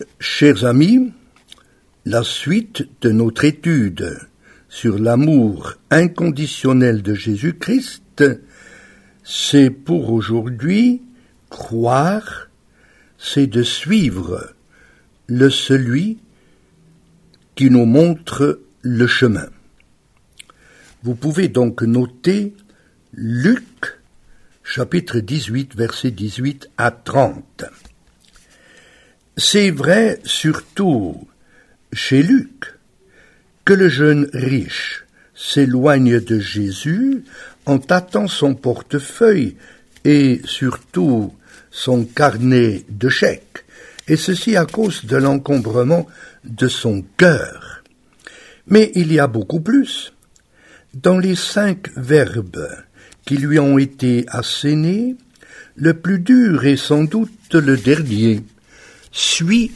Chers amis, la suite de notre étude sur l'amour inconditionnel de Jésus-Christ, c'est pour aujourd'hui croire, c'est de suivre celui qui nous montre le chemin. Vous pouvez donc noter Luc, chapitre 18, versets 18 à 30. C'est vrai surtout chez Luc que le jeune riche s'éloigne de Jésus en tâtant son portefeuille et surtout son carnet de chèques, et ceci à cause de l'encombrement de son cœur. Mais il y a beaucoup plus. Dans les 5 verbes qui lui ont été assénés, le plus dur est sans doute le dernier. « Suis-moi »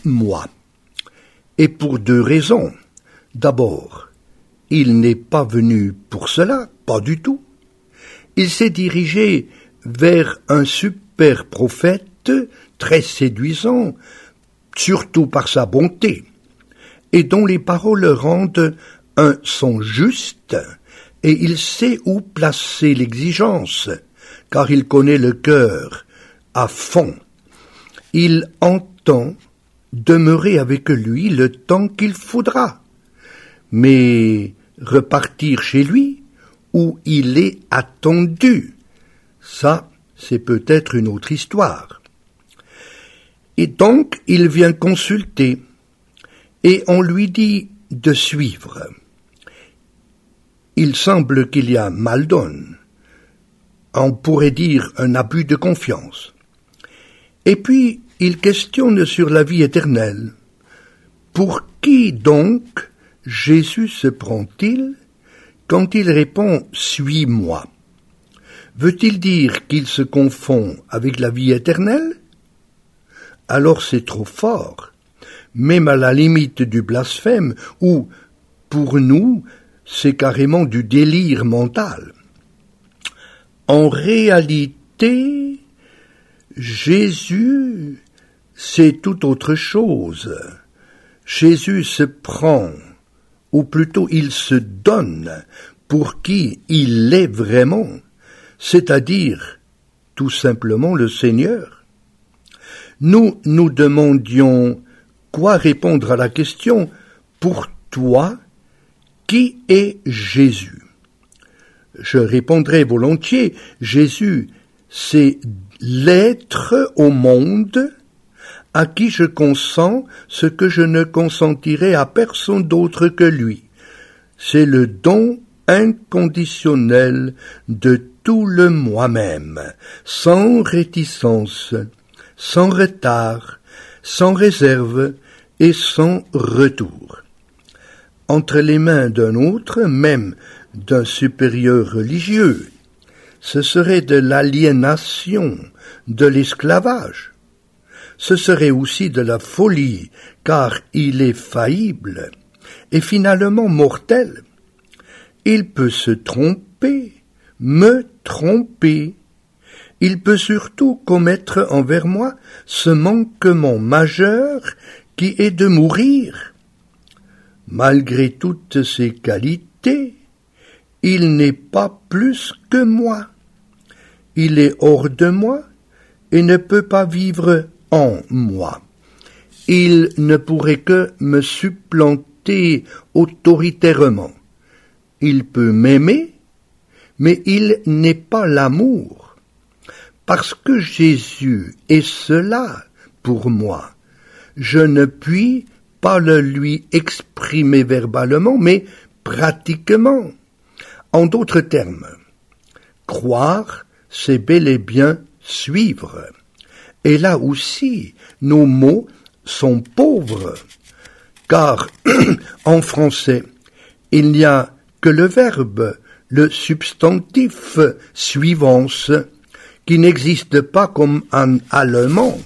et pour 2 raisons. D'abord, il n'est pas venu pour cela, pas du tout. Il s'est dirigé vers un super prophète très séduisant, surtout par sa bonté, et dont les paroles rendent un son juste, et il sait où placer l'exigence, car il connaît le cœur à fond. Il entend demeurer avec lui le temps qu'il faudra, mais repartir chez lui où il est attendu, ça, c'est peut-être une autre histoire. Et donc, il vient consulter, et on lui dit de suivre. Il semble qu'il y a mal donne, on pourrait dire un abus de confiance. Et puis, il questionne sur la vie éternelle. Pour qui donc Jésus se prend-il quand il répond « Suis-moi » ? Veut-il dire qu'il se confond avec la vie éternelle ? Alors c'est trop fort, même à la limite du blasphème, ou, pour nous, c'est carrément du délire mental. En réalité, Jésus, c'est tout autre chose. Jésus se prend, ou plutôt il se donne pour qui il est vraiment, c'est-à-dire tout simplement le Seigneur. Nous nous demandions quoi répondre à la question « Pour toi, qui est Jésus ?» Je répondrai volontiers, Jésus, c'est l'être au monde à qui je consens ce que je ne consentirai à personne d'autre que lui. C'est le don inconditionnel de tout le moi-même, sans réticence, sans retard, sans réserve et sans retour. Entre les mains d'un autre, même d'un supérieur religieux, ce serait de l'aliénation, de l'esclavage. Ce serait aussi de la folie, car il est faillible et finalement mortel. Il peut se tromper, me tromper. Il peut surtout commettre envers moi ce manquement majeur qui est de mourir. Malgré toutes ses qualités, il n'est pas plus que moi. Il est hors de moi et ne peut pas vivre en moi. Il ne pourrait que me supplanter autoritairement. Il peut m'aimer, mais il n'est pas l'amour. Parce que Jésus est cela pour moi, je ne puis pas le lui exprimer verbalement, mais pratiquement. En d'autres termes, croire, c'est bel et bien suivre. Et là aussi, nos mots sont pauvres, car en français, il n'y a que le verbe, le substantif suivance, qui n'existe pas comme en allemand.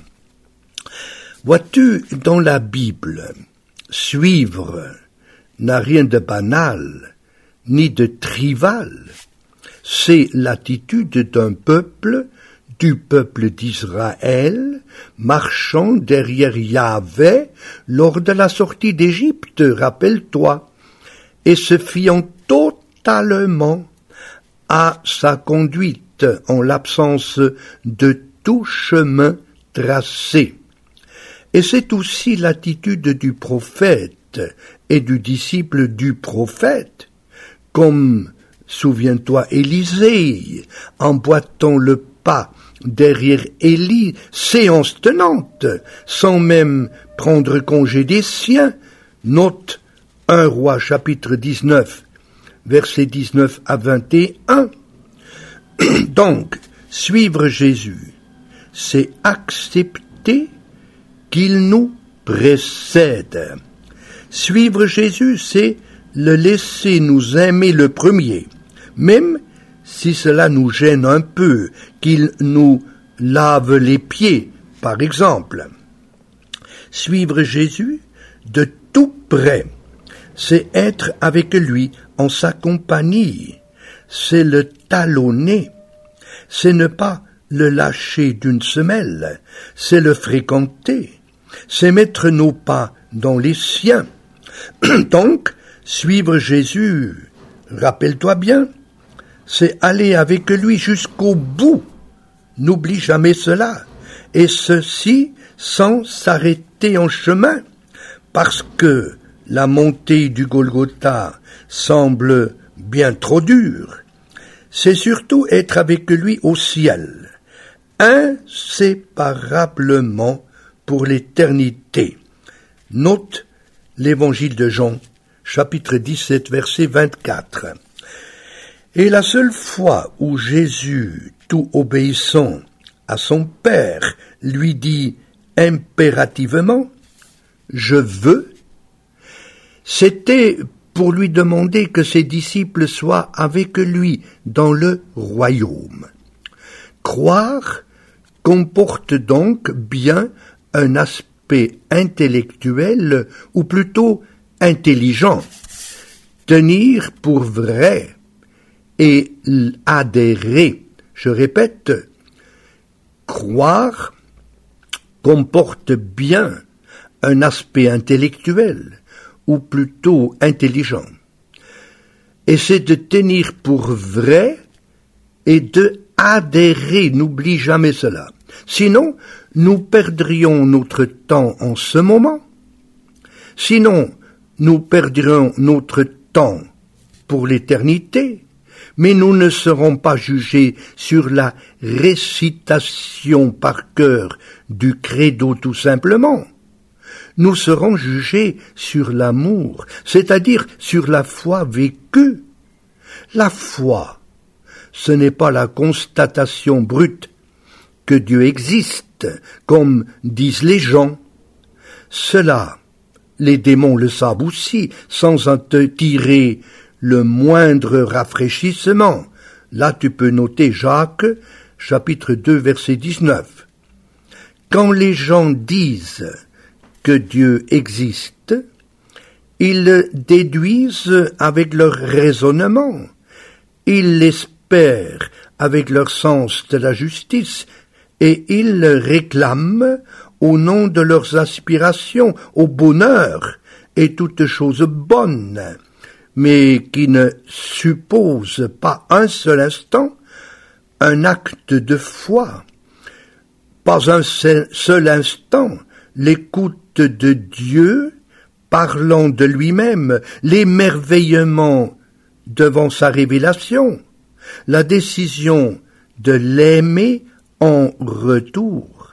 Vois-tu, dans la Bible, suivre n'a rien de banal, ni de trivial. C'est l'attitude d'un peuple du peuple d'Israël, marchant derrière Yahvé lors de la sortie d'Égypte, rappelle-toi, et se fiant totalement à sa conduite en l'absence de tout chemin tracé. Et c'est aussi l'attitude du prophète et du disciple du prophète, comme, souviens-toi, Élisée, emboîtant le pas derrière Élie, séance tenante, sans même prendre congé des siens. Note 1 Roi chapitre 19, versets 19 à 21. Donc, suivre Jésus, c'est accepter qu'il nous précède. Suivre Jésus, c'est le laisser nous aimer le premier, même si cela nous gêne un peu, qu'il nous lave les pieds, par exemple. Suivre Jésus de tout près, c'est être avec lui en sa compagnie, c'est le talonner, c'est ne pas le lâcher d'une semelle, c'est le fréquenter, c'est mettre nos pas dans les siens. Donc, suivre Jésus, rappelle-toi bien, c'est aller avec lui jusqu'au bout. N'oublie jamais cela. Et ceci sans s'arrêter en chemin, parce que la montée du Golgotha semble bien trop dure. C'est surtout être avec lui au ciel, inséparablement pour l'éternité. Note l'Évangile de Jean, chapitre 17, verset 24. Et la seule fois où Jésus, tout obéissant à son Père, lui dit impérativement « Je veux », c'était pour lui demander que ses disciples soient avec lui dans le royaume. Croire comporte donc bien un aspect intellectuel, ou plutôt intelligent. Tenir pour vrai et adhérer. Je répète, croire comporte bien un aspect intellectuel, ou plutôt intelligent. Et c'est de tenir pour vrai et de adhérer, n'oublie jamais cela. Sinon, nous perdrions notre temps en ce moment. Sinon, nous perdrions notre temps pour l'éternité, mais nous ne serons pas jugés sur la récitation par cœur du credo tout simplement. Nous serons jugés sur l'amour, c'est-à-dire sur la foi vécue. La foi, ce n'est pas la constatation brute que Dieu existe, comme disent les gens. Cela, les démons le savent aussi, sans en te tirer le moindre rafraîchissement. Là, tu peux noter Jacques, chapitre 2, verset 19. Quand les gens disent que Dieu existe, ils le déduisent avec leur raisonnement, ils l'espèrent avec leur sens de la justice, et ils le réclament au nom de leurs aspirations au bonheur et toutes choses bonnes, mais qui ne supposent pas un seul instant un acte de foi, pas un seul instant l'écoute de Dieu parlant de lui-même, l'émerveillement devant sa révélation, la décision de l'aimer en retour.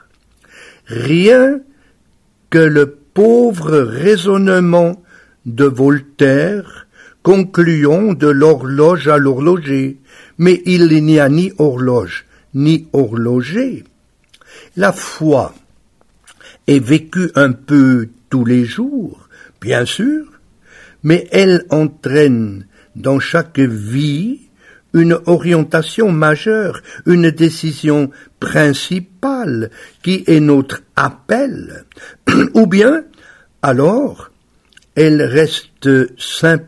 Rien que le pauvre raisonnement de Voltaire, concluons de l'horloge à l'horloger, mais il n'y a ni horloge ni horloger. La foi est vécue un peu tous les jours, bien sûr, mais elle entraîne dans chaque vie une orientation majeure, une décision principale qui est notre appel, ou bien, alors, elle reste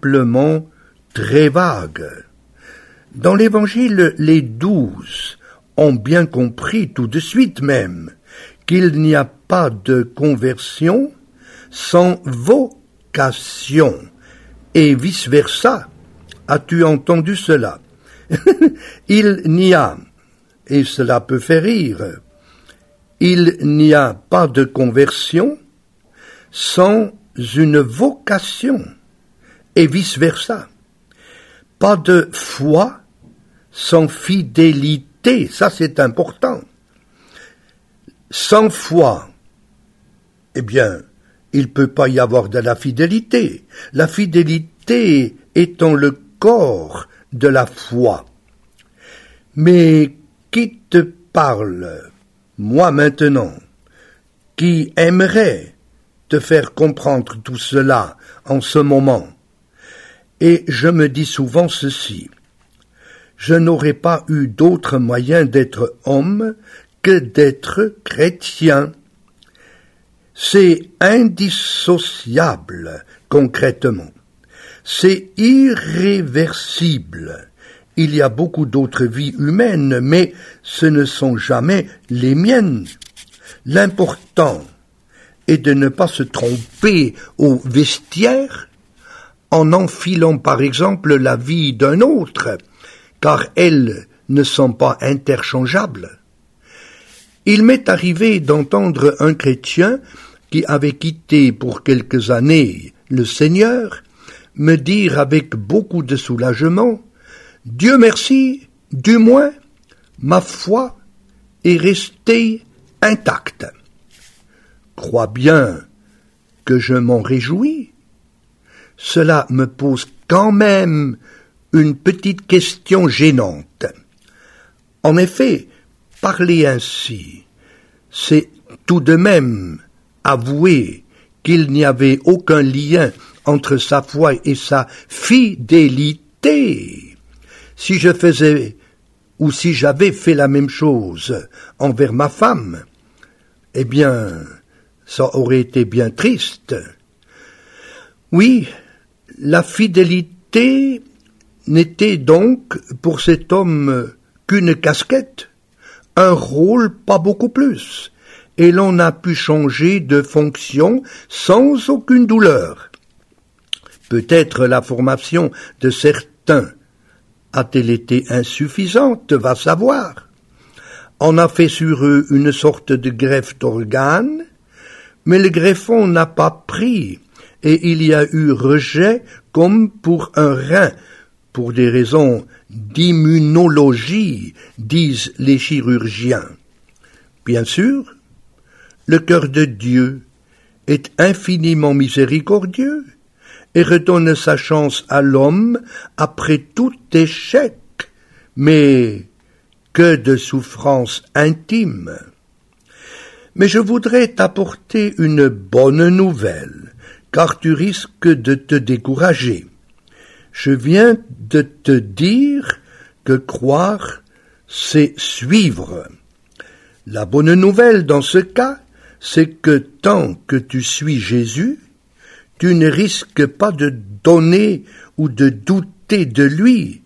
simplement très vague. Dans l'Évangile, les 12 ont bien compris tout de suite même qu'il n'y a pas de conversion sans vocation, et vice-versa. As-tu entendu cela? Il n'y a, et cela peut faire rire, il n'y a pas de conversion sans une vocation, et vice-versa. Pas de foi sans fidélité, ça c'est important. Sans foi, eh bien, il ne peut pas y avoir de la fidélité. La fidélité étant le corps de la foi. Mais qui te parle, moi maintenant, qui aimerait te faire comprendre tout cela en ce moment? Et je me dis souvent ceci: je n'aurais pas eu d'autre moyen d'être homme que d'être chrétien. C'est indissociable, concrètement. C'est irréversible. Il y a beaucoup d'autres vies humaines, mais ce ne sont jamais les miennes. L'important est de ne pas se tromper au vestiaire en enfilant par exemple la vie d'un autre, car elles ne sont pas interchangeables. Il m'est arrivé d'entendre un chrétien qui avait quitté pour quelques années le Seigneur me dire avec beaucoup de soulagement: « Dieu merci, du moins, ma foi est restée intacte. » Crois bien que je m'en réjouis. Cela me pose quand même une petite question gênante. En effet, parler ainsi, c'est tout de même avouer qu'il n'y avait aucun lien entre sa foi et sa fidélité. Si je faisais ou si j'avais fait la même chose envers ma femme, eh bien, ça aurait été bien triste. Oui, la fidélité n'était donc pour cet homme qu'une casquette, un rôle pas beaucoup plus, et l'on a pu changer de fonction sans aucune douleur. Peut-être la formation de certains a-t-elle été insuffisante, va savoir. On a fait sur eux une sorte de greffe d'organes, mais le greffon n'a pas pris, et il y a eu rejet comme pour un rein, pour des raisons d'immunologie, disent les chirurgiens. Bien sûr, le cœur de Dieu est infiniment miséricordieux et redonne sa chance à l'homme après tout échec, mais que de souffrances intimes. Mais je voudrais t'apporter une bonne nouvelle, car tu risques de te décourager. Je viens de te dire que croire, c'est suivre. La bonne nouvelle dans ce cas, c'est que tant que tu suis Jésus, tu ne risques pas de donner ou de douter de lui,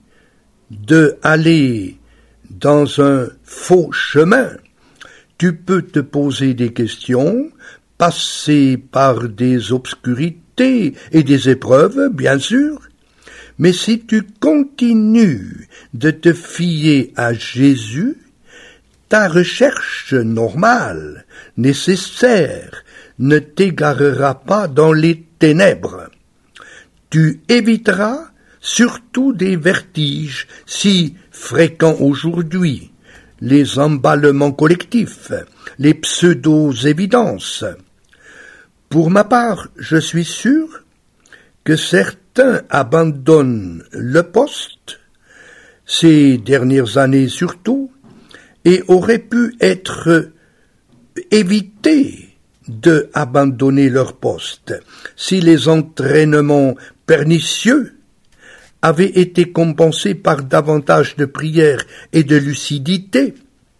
de aller dans un faux chemin. Tu peux te poser des questions, passer par des obscurités et des épreuves, bien sûr, mais si tu continues de te fier à Jésus, ta recherche normale, nécessaire, ne t'égarera pas dans les ténèbres. Tu éviteras surtout des vertiges si fréquents aujourd'hui, les emballements collectifs, les pseudo-évidences. Pour ma part, je suis sûr que certains abandonnent le poste, ces dernières années surtout, et auraient pu être évités de abandonner leur poste si les entraînements pernicieux avaient été compensés par davantage de prière et de lucidité.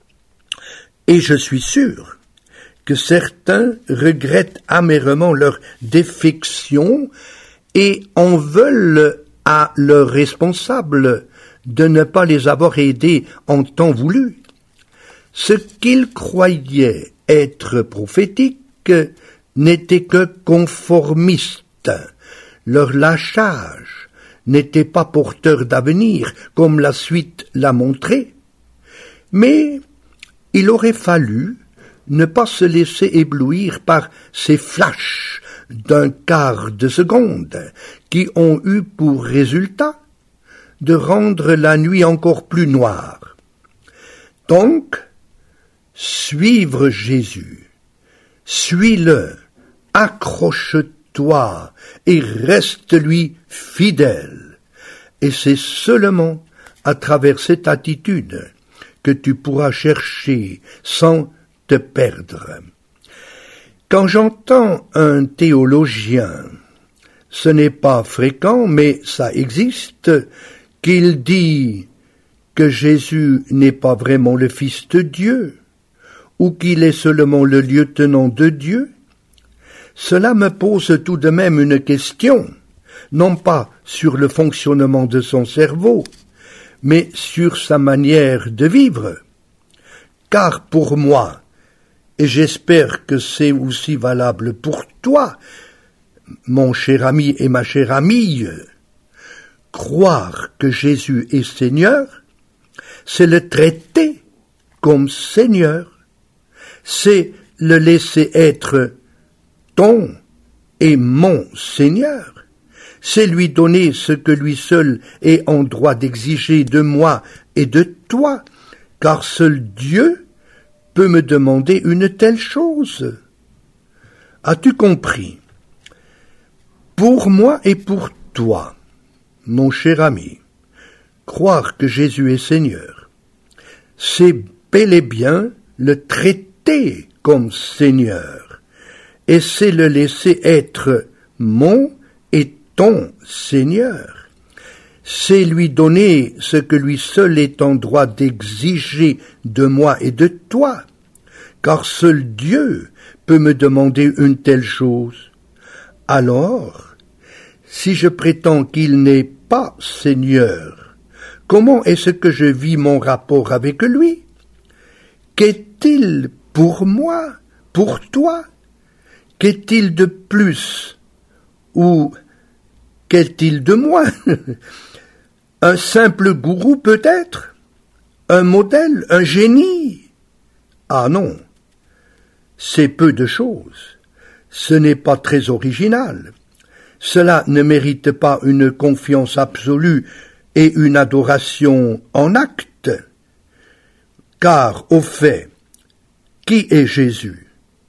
Et je suis sûr que certains regrettent amèrement leur défection et en veulent à leurs responsables de ne pas les avoir aidés en temps voulu. Ce qu'ils croyaient être prophétique n'était que conformiste. Leur lâchage n'était pas porteur d'avenir, comme la suite l'a montré. Mais il aurait fallu ne pas se laisser éblouir par ces flashs d'un quart de seconde qui ont eu pour résultat de rendre la nuit encore plus noire. Donc, suivre Jésus, suis-le, accroche-toi et reste-lui fidèle. Et c'est seulement à travers cette attitude que tu pourras chercher sans te perdre. Quand j'entends un théologien, ce n'est pas fréquent, mais ça existe, qu'il dit que Jésus n'est pas vraiment le Fils de Dieu, ou qu'il est seulement le lieutenant de Dieu, cela me pose tout de même une question, non pas sur le fonctionnement de son cerveau, mais sur sa manière de vivre. Car pour moi, et j'espère que c'est aussi valable pour toi, mon cher ami et ma chère amie, croire que Jésus est Seigneur, c'est le traiter comme Seigneur, c'est le laisser être ton et mon Seigneur, c'est lui donner ce que lui seul est en droit d'exiger de moi et de toi, car seul Dieu peut me demander une telle chose. As-tu compris? Pour moi et pour toi, mon cher ami, croire que Jésus est Seigneur, c'est bel et bien le traiter comme Seigneur, et c'est le laisser être mon et ton Seigneur. C'est lui donner ce que lui seul est en droit d'exiger de moi et de toi, car seul Dieu peut me demander une telle chose. Alors, si je prétends qu'il n'est pas Seigneur, comment est-ce que je vis mon rapport avec lui? Qu'est-il pour moi, pour toi? Qu'est-il de plus? Ou qu'est-il de moins? Un simple gourou peut-être? Un modèle? Un génie? Ah non, c'est peu de choses. Ce n'est pas très original. Cela ne mérite pas une confiance absolue et une adoration en acte. Car, au fait, qui est Jésus?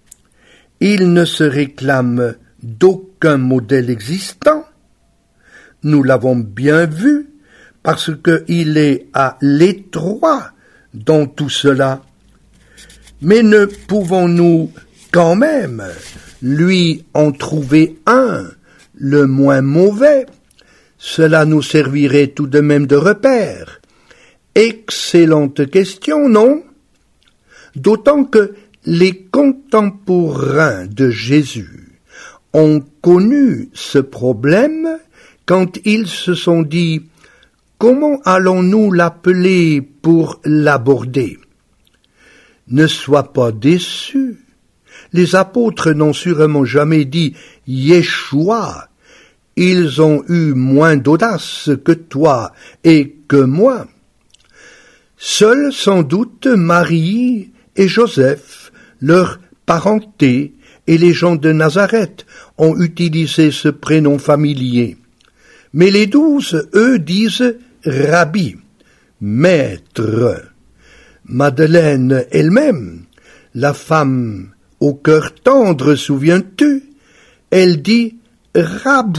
Il ne se réclame d'aucun modèle existant. Nous l'avons bien vu, parce qu'il est à l'étroit dans tout cela. Mais ne pouvons-nous quand même lui en trouver un, le moins mauvais? Cela nous servirait tout de même de repère. Excellente question, non? D'autant que les contemporains de Jésus ont connu ce problème quand ils se sont dit « Comment allons-nous l'appeler pour l'aborder ?» Ne sois pas déçu. Les apôtres n'ont sûrement jamais dit « Yeshua ». Ils ont eu moins d'audace que toi et que moi. Seuls sans doute Marie et Joseph, leur parenté et les gens de Nazareth ont utilisé ce prénom familier. Mais les 12, eux, disent « Rabbi », maître. Madeleine elle-même, la femme au cœur tendre, souviens-tu, elle dit « Rabouni ».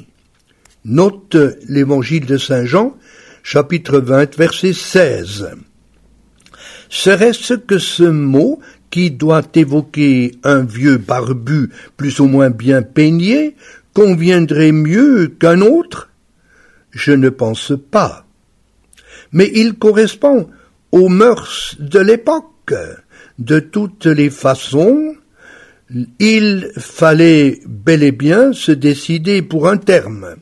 Note l'évangile de Saint Jean, chapitre 20, verset 16. Serait-ce que ce mot, qui doit évoquer un vieux barbu plus ou moins bien peigné, conviendrait mieux qu'un autre? Je ne pense pas. Mais il correspond aux mœurs de l'époque. De toutes les façons, il fallait bel et bien se décider pour un terme.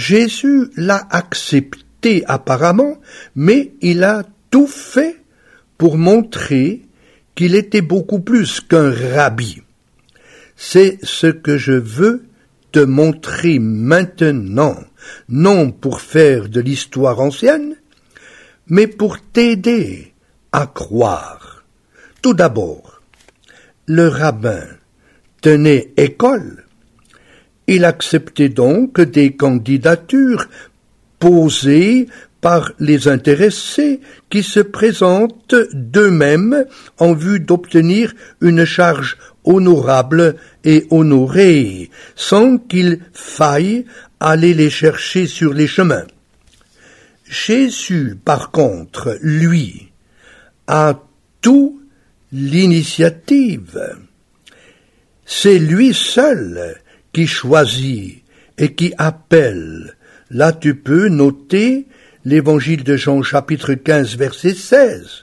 Jésus l'a accepté apparemment, mais il a tout fait pour montrer qu'il était beaucoup plus qu'un rabbi. C'est ce que je veux te montrer maintenant, non pour faire de l'histoire ancienne, mais pour t'aider à croire. Tout d'abord, le rabbin tenait école. Il acceptait donc des candidatures posées par les intéressés qui se présentent d'eux-mêmes en vue d'obtenir une charge honorable et honorée, sans qu'il faille aller les chercher sur les chemins. Jésus, par contre, lui, a tout l'initiative. C'est lui seul qui choisit et qui appelle. Là, tu peux noter l'Évangile de Jean, chapitre 15, verset 16.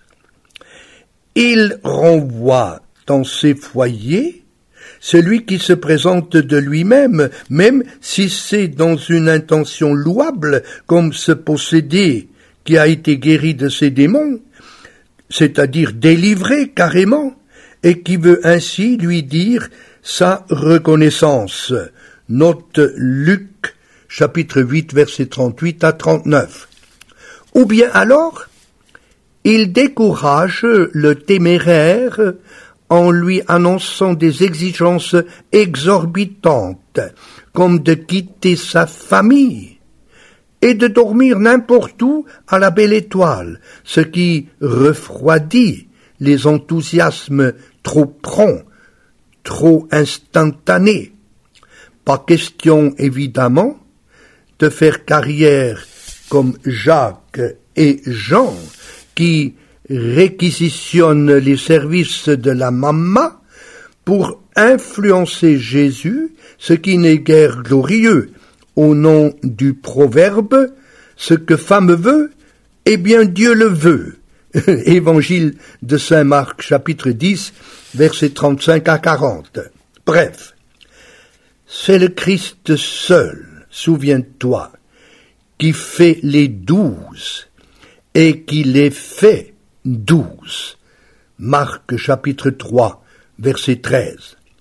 Il renvoie dans ses foyers celui qui se présente de lui-même, même si c'est dans une intention louable, comme ce possédé qui a été guéri de ses démons, c'est-à-dire délivré carrément, et qui veut ainsi lui dire sa reconnaissance. Note Luc, chapitre 8, versets 38 à 39. Ou bien alors, il décourage le téméraire en lui annonçant des exigences exorbitantes, comme de quitter sa famille et de dormir n'importe où à la belle étoile, ce qui refroidit les enthousiasmes trop prompts, trop instantanés. Pas question, évidemment, de faire carrière comme Jacques et Jean, qui réquisitionnent les services de la mamma pour influencer Jésus, ce qui n'est guère glorieux. Au nom du proverbe, ce que femme veut, eh bien Dieu le veut. Évangile de saint Marc, chapitre 10, versets 35 à 40. Bref, c'est le Christ seul, souviens-toi, qui fait les 12 et qui les fait 12. Marc chapitre 3, verset 13.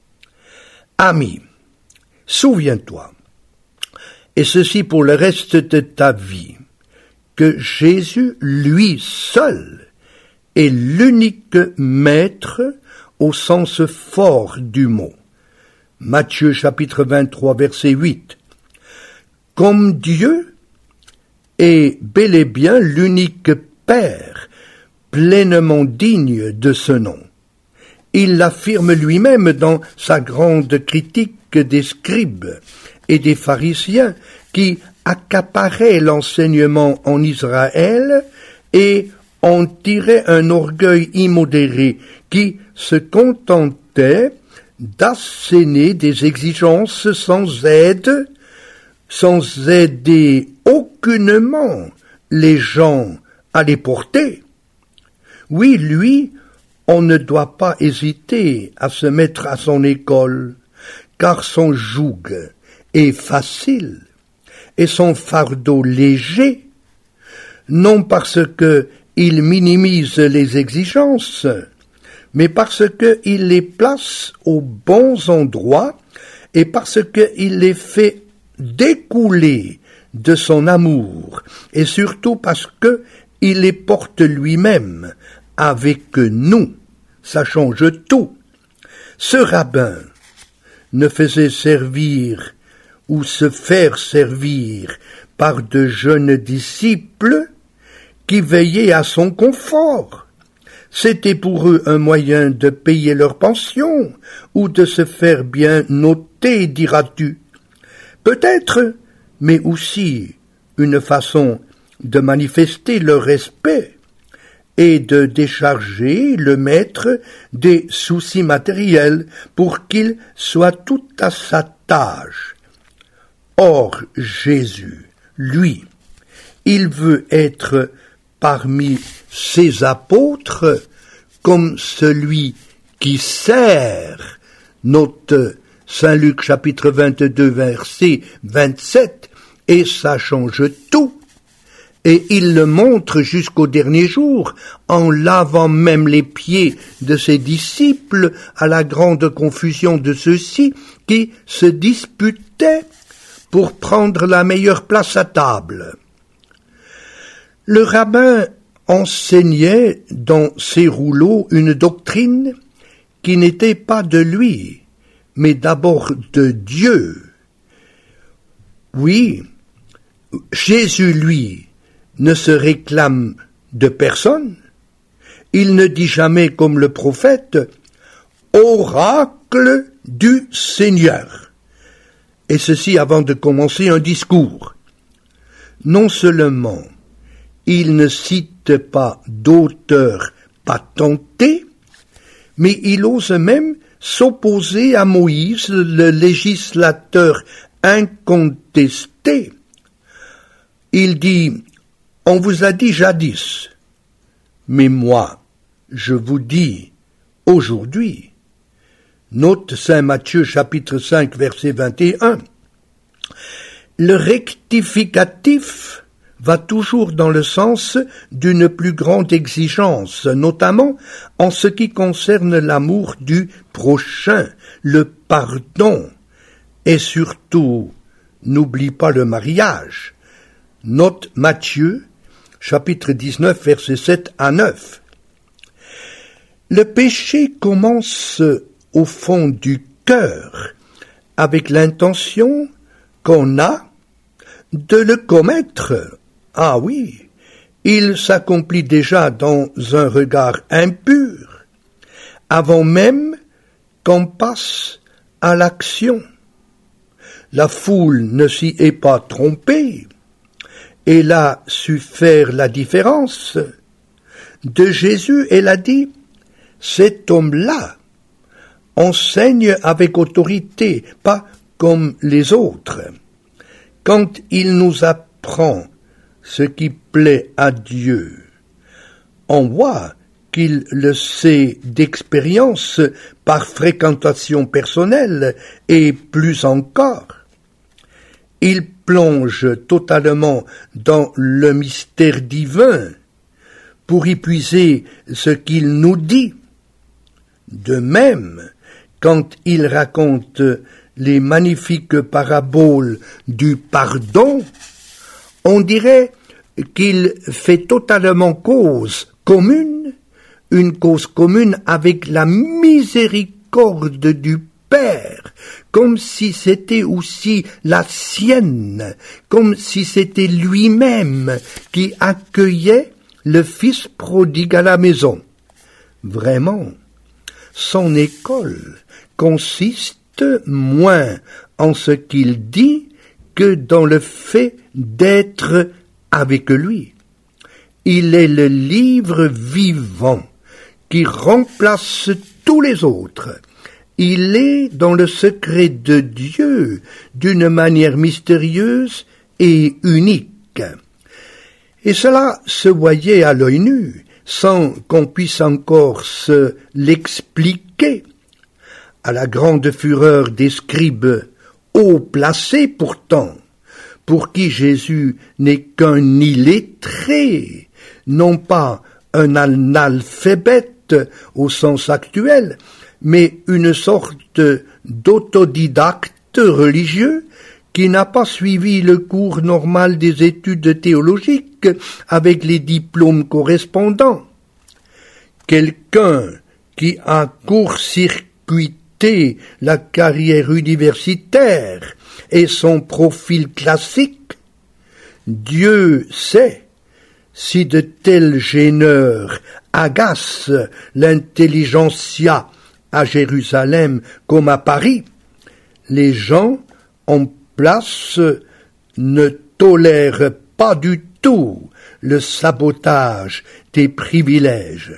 Ami, souviens-toi, et ceci pour le reste de ta vie, que Jésus, lui seul, est l'unique maître au sens fort du mot. Matthieu chapitre 23, verset 8. Comme Dieu est bel et bien l'unique Père, pleinement digne de ce nom. Il l'affirme lui-même dans sa grande critique des scribes et des pharisiens qui accaparaient l'enseignement en Israël et en tiraient un orgueil immodéré qui se contentait d'asséner des exigences sans aider aucunement les gens à les porter. Oui, lui, on ne doit pas hésiter à se mettre à son école, car son joug est facile et son fardeau léger, non parce que il minimise les exigences, mais parce qu'il les place aux bons endroits et parce qu'il les fait découler de son amour, et surtout parce qu'il les porte lui-même avec nous. Ça change tout. Ce rabbin ne faisait servir ou se faire servir par de jeunes disciples qui veillaient à son confort. C'était pour eux un moyen de payer leur pension ou de se faire bien noter, diras-tu. Peut-être, mais aussi une façon de manifester leur respect et de décharger le maître des soucis matériels pour qu'il soit tout à sa tâche. Or, Jésus, lui, il veut être parmi ses apôtres comme celui qui sert. Note Saint Luc chapitre 22 verset 27, et ça change tout. et il le montre jusqu'au dernier jour, en lavant même les pieds de ses disciples à la grande confusion de ceux-ci qui se disputaient pour prendre la meilleure place à table. Le rabbin enseignait dans ses rouleaux une doctrine qui n'était pas de lui, mais d'abord de Dieu. Oui, Jésus, lui, ne se réclame de personne. Il ne dit jamais comme le prophète « Oracle du Seigneur », et ceci avant de commencer un discours. Non seulement il ne cite pas d'auteur patenté, mais il ose même s'opposer à Moïse, le législateur incontesté. Il dit « On vous a dit jadis, mais moi, je vous dis aujourd'hui. » Note Saint Matthieu chapitre 5 verset 21. Le rectificatif va toujours dans le sens d'une plus grande exigence, notamment en ce qui concerne l'amour du prochain, le pardon, et surtout, n'oublie pas le mariage. Note Matthieu, chapitre 19, versets 7 à 9. Le péché commence au fond du cœur, avec l'intention qu'on a de le commettre. Ah oui, il s'accomplit déjà dans un regard impur, avant même qu'on passe à l'action. La foule ne s'y est pas trompée. Elle a su faire la différence. De Jésus, elle a dit, cet homme-là enseigne avec autorité, pas comme les autres. Quand il nous apprend ce qui plaît à Dieu, on voit qu'il le sait d'expérience par fréquentation personnelle et plus encore. Il plonge totalement dans le mystère divin pour y puiser ce qu'il nous dit. De même, quand il raconte les magnifiques paraboles du pardon, on dirait qu'il fait totalement une cause commune avec la miséricorde du Père, comme si c'était aussi la sienne, comme si c'était lui-même qui accueillait le fils prodigue à la maison. Vraiment, son école consiste moins en ce qu'il dit que dans le fait d'être avec lui. Il est le livre vivant qui remplace tous les autres. Il est dans le secret de Dieu d'une manière mystérieuse et unique. Et cela se voyait à l'œil nu, sans qu'on puisse encore se l'expliquer. À la grande fureur des scribes, haut placés pourtant, pour qui Jésus n'est qu'un illettré, non pas un analphabète au sens actuel, mais une sorte d'autodidacte religieux qui n'a pas suivi le cours normal des études théologiques avec les diplômes correspondants. Quelqu'un qui a court-circuité la carrière universitaire et son profil classique, Dieu sait si de tels gêneurs agacent l'intelligentsia à Jérusalem comme à Paris. Les gens en place ne tolèrent pas du tout le sabotage des privilèges.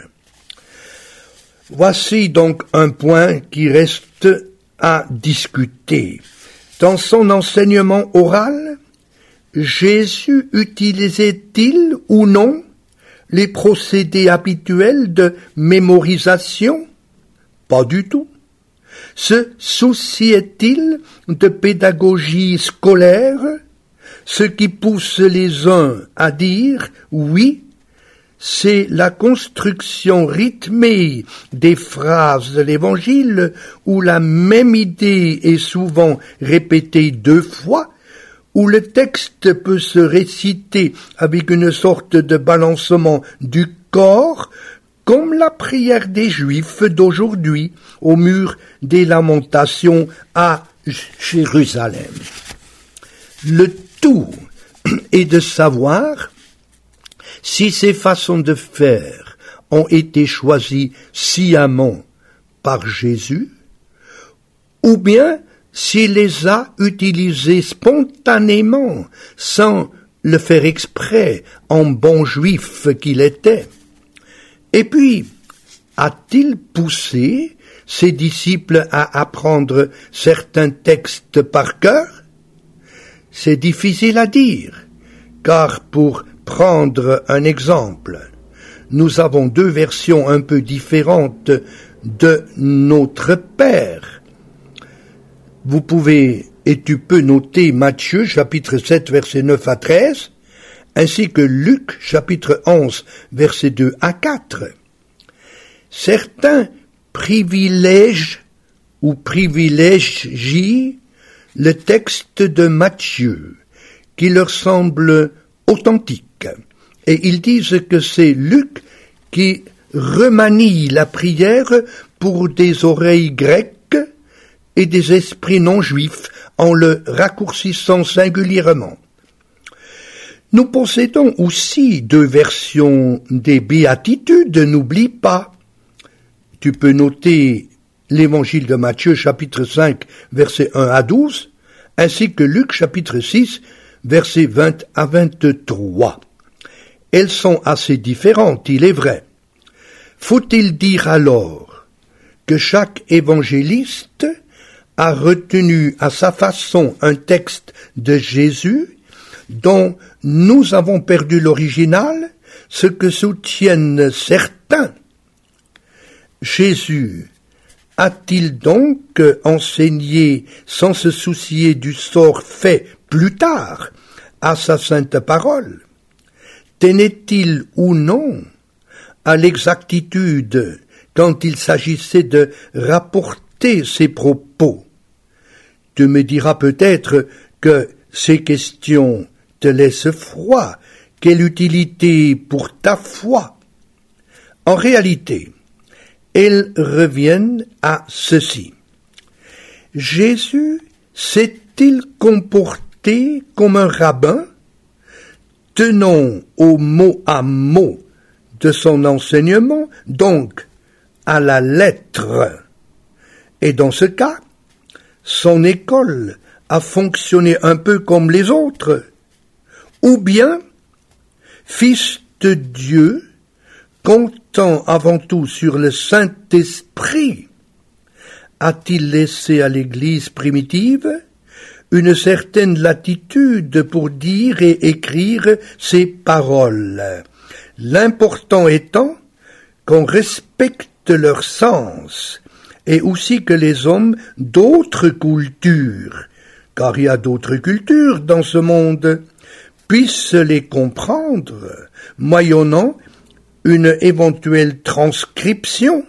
Voici donc un point qui reste à discuter. Dans son enseignement oral, Jésus utilisait-il ou non les procédés habituels de mémorisation? Pas du tout. Se souciait-il de pédagogie scolaire? Ce qui pousse les uns à dire oui, c'est la construction rythmée des phrases de l'Évangile où la même idée est souvent répétée 2 fois, où le texte peut se réciter avec une sorte de balancement du corps, comme la prière des Juifs d'aujourd'hui au mur des Lamentations à Jérusalem. Le tout est de savoir si ces façons de faire ont été choisies sciemment par Jésus, ou bien s'il les a utilisées spontanément, sans le faire exprès, en bon juif qu'il était. Et puis, a-t-il poussé ses disciples à apprendre certains textes par cœur? C'est difficile à dire, car pour prendre un exemple, nous avons 2 versions un peu différentes de notre Père. Vous pouvez et tu peux noter Matthieu chapitre 7 versets 9 à 13, ainsi que Luc chapitre 11 versets 2 à 4. Certains privilègent ou privilégient le texte de Matthieu, qui leur semble authentique, et ils disent que c'est Luc qui remanie la prière pour des oreilles grecques et des esprits non juifs en le raccourcissant singulièrement. Nous possédons aussi 2 versions des béatitudes, n'oublie pas. Tu peux noter l'évangile de Matthieu chapitre 5 versets 1 à 12, ainsi que Luc chapitre 6 versets 20 à 23. Elles sont assez différentes, il est vrai. Faut-il dire alors que chaque évangéliste a retenu à sa façon un texte de Jésus dont nous avons perdu l'original, ce que soutiennent certains? Jésus a-t-il donc enseigné sans se soucier du sort fait plus tard à sa sainte parole? Tenait-il ou non à l'exactitude quand il s'agissait de rapporter ses propos? Tu me diras peut-être que ces questions te laissent froid. Quelle utilité pour ta foi? En réalité, elles reviennent à ceci. Jésus s'est-il comporté comme un rabbin, tenant au mot à mot de son enseignement, donc à la lettre? Et dans ce cas, son école a fonctionné un peu comme les autres, ou bien, fils de Dieu, comptant avant tout sur le Saint-Esprit, a-t-il laissé à l'Église primitive une certaine latitude pour dire et écrire ses paroles, l'important étant qu'on respecte leur sens, et aussi que les hommes d'autres cultures, car il y a d'autres cultures dans ce monde, puissent les comprendre, moyennant une éventuelle transcription.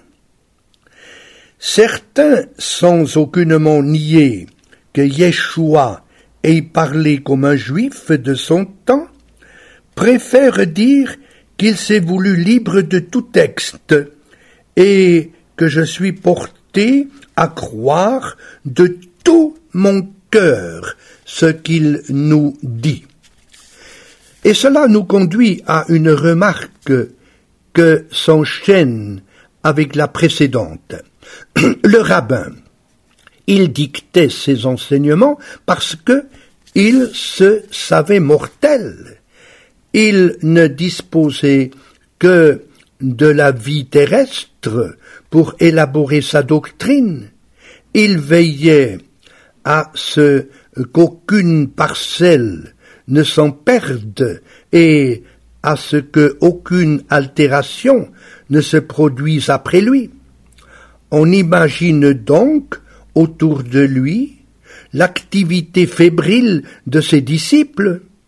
Certains, sans aucunement nier que Yeshua ait parlé comme un juif de son temps, préfèrent dire qu'il s'est voulu libre de tout texte et que je suis porté à croire de tout mon cœur ce qu'il nous dit. Et cela nous conduit à une remarque que s'enchaîne avec la précédente. Le rabbin, il dictait ses enseignements parce que il se savait mortel. Il ne disposait que de la vie terrestre pour élaborer sa doctrine. Il veillait à ce qu'aucune parcelle ne s'en perde et à ce que aucune altération ne se produise après lui. On imagine donc autour de lui l'activité fébrile de ses disciples,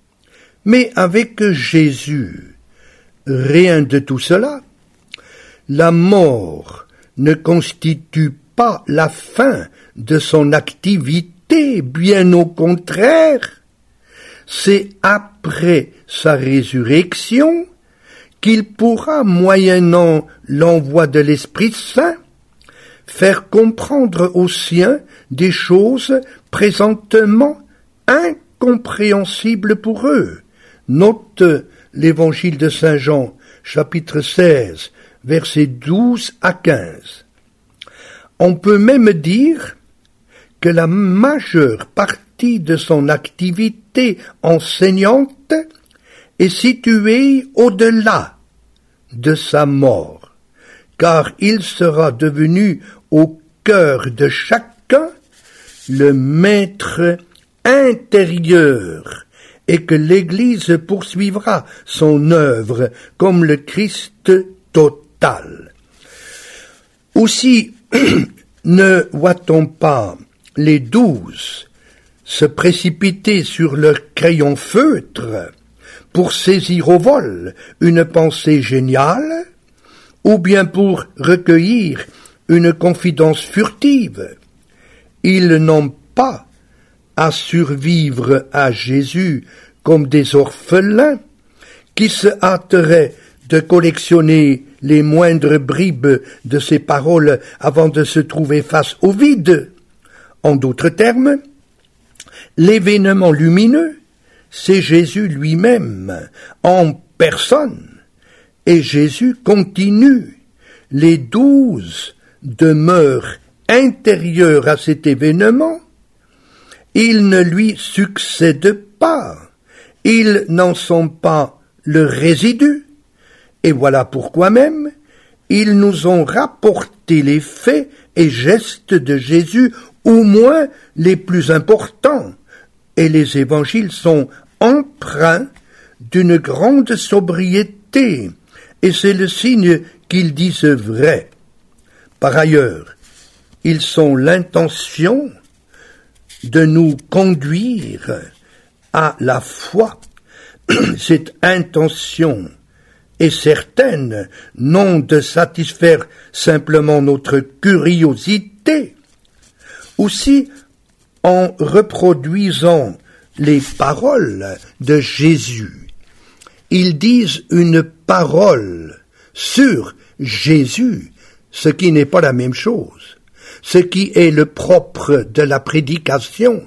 Mais avec Jésus, rien de tout cela. La mort ne constitue pas la fin de son activité, bien au contraire. C'est après sa résurrection qu'il pourra, moyennant l'envoi de l'Esprit Saint, faire comprendre aux siens des choses présentement incompréhensibles pour eux. Note l'Évangile de Saint Jean, chapitre 16, versets 12 à 15. On peut même dire que la majeure partie de son activité enseignante est située au-delà de sa mort, car il sera devenu au cœur de chacun le maître intérieur et que l'Église poursuivra son œuvre comme le Christ total. Aussi, ne voit-on pas les 12 se précipiter sur leur crayon feutre pour saisir au vol une pensée géniale, ou bien pour recueillir une confidence furtive? Ils n'ont pas à survivre à Jésus comme des orphelins qui se hâteraient de collectionner les moindres bribes de ses paroles avant de se trouver face au vide. En d'autres termes, l'événement lumineux, c'est Jésus lui-même, en personne, et Jésus continue. Les 12 demeurent intérieurs à cet événement. Ils ne lui succèdent pas, ils n'en sont pas le résidu, et voilà pourquoi même ils nous ont rapporté les faits et gestes de Jésus, au moins les plus importants, et les évangiles sont empreints d'une grande sobriété, et c'est le signe qu'ils disent vrai. Par ailleurs, ils sont l'intention de nous conduire à la foi. Cette intention est certaine, non de satisfaire simplement notre curiosité. Aussi, en reproduisant les paroles de Jésus, ils disent une parole sur Jésus, ce qui n'est pas la même chose, ce qui est le propre de la prédication.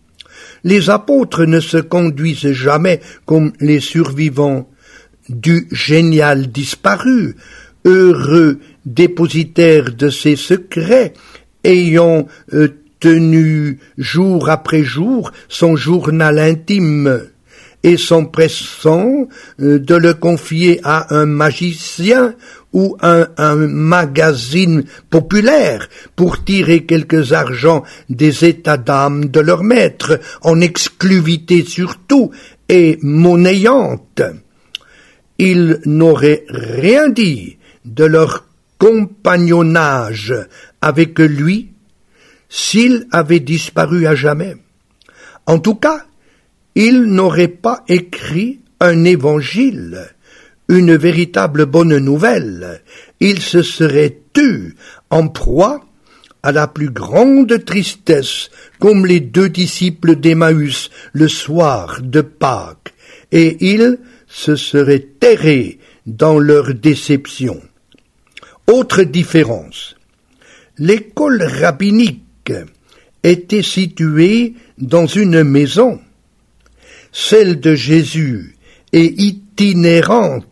Les apôtres ne se conduisent jamais comme les survivants du génial disparu, heureux dépositaires de ses secrets, ayant tenu jour après jour son journal intime et s'empressant de le confier à un magicien ou un magazine populaire pour tirer quelques argents des états d'âme de leur maître, en exclusivité surtout et monnayante. Ils n'auraient rien dit de leur compagnonnage avec lui s'il avait disparu à jamais. En tout cas, ils n'auraient pas écrit un évangile, une véritable bonne nouvelle. Ils se seraient tus en proie à la plus grande tristesse, comme les 2 disciples d'Emmaüs le soir de Pâques, et ils se seraient terrés dans leur déception. Autre différence, l'école rabbinique était située dans une maison. Celle de Jésus est itinérante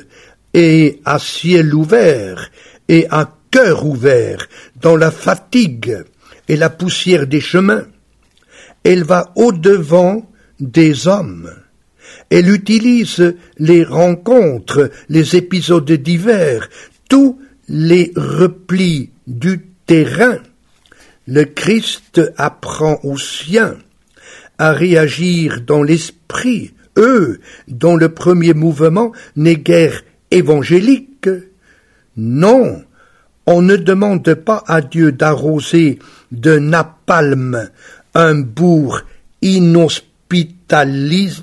et à ciel ouvert et à cœur ouvert dans la fatigue et la poussière des chemins. Elle va au-devant des hommes. Elle utilise les rencontres, les épisodes divers, tous les replis du terrain. Le Christ apprend aux siens à réagir dans l'esprit, eux, dont le premier mouvement n'est guère évangélique. Non, on ne demande pas à Dieu d'arroser de napalm un bourg inhospitalisé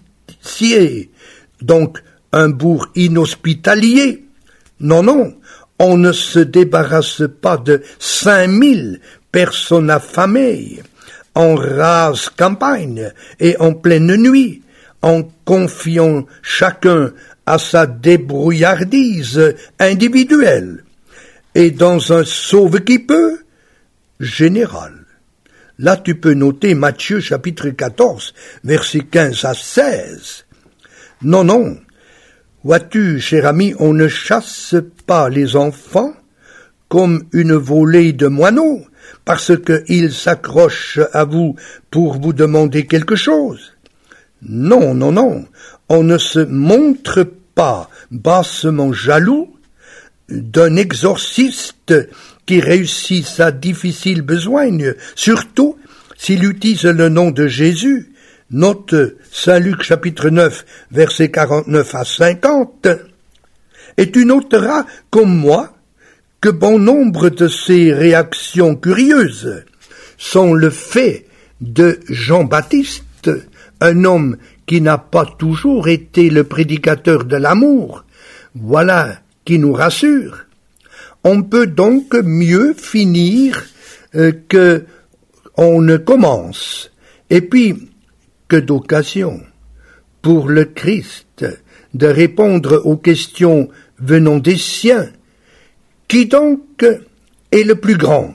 Sier, donc un bourg inhospitalier. Non, non, on ne se débarrasse pas de 5000 personnes affamées en rase campagne et en pleine nuit, en confiant chacun à sa débrouillardise individuelle et dans un sauve-qui-peut général. Là, tu peux noter Matthieu chapitre 14, versets 15 à 16. Non, non. Vois-tu, cher ami, on ne chasse pas les enfants comme une volée de moineaux, parce qu'ils s'accrochent à vous pour vous demander quelque chose. Non, non, non. On ne se montre pas bassement jaloux d'un exorciste qui réussit sa difficile besogne, surtout s'il utilise le nom de Jésus. Note Saint Luc chapitre 9, versets 49 à 50. Et tu noteras, comme moi, que bon nombre de ces réactions curieuses sont le fait de Jean-Baptiste, un homme qui n'a pas toujours été le prédicateur de l'amour. Voilà qui nous rassure. On peut donc mieux finir que on ne commence. Et puis, que d'occasion pour le Christ de répondre aux questions venant des siens. Qui donc est le plus grand?